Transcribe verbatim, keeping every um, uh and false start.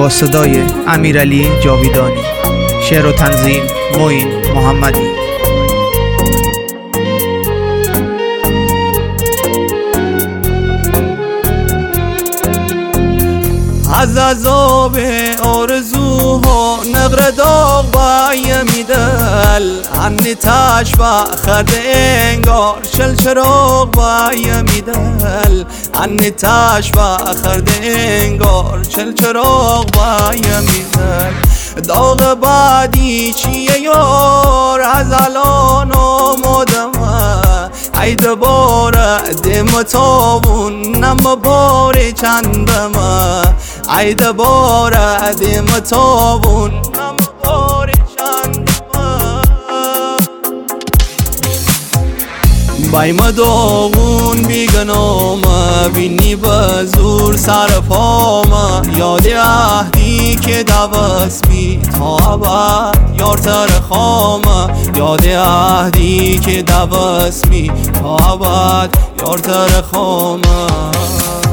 با صدای امیرعلی جاویدانی، شعر و تنظیم معین محمدی. از عذاب آرزوها نقر داغ بایم دل، عنی تشبه خرد انگار چل چراغ بایم دل، عنی تشبه خرد انگار چل چراغ بایم دل. داغ بعدی چیه یار از الان آمادم، ای دوباره دم تابون نم بار چندم، ای دوباره دم تابون نم بار چندم. بایم داغون بیگنام بینی بزور سر پام، یاد عهدی که دوست بی تا ابد یار تر خام، یاد عهدی که دوست بی تا ابد یار تر خام.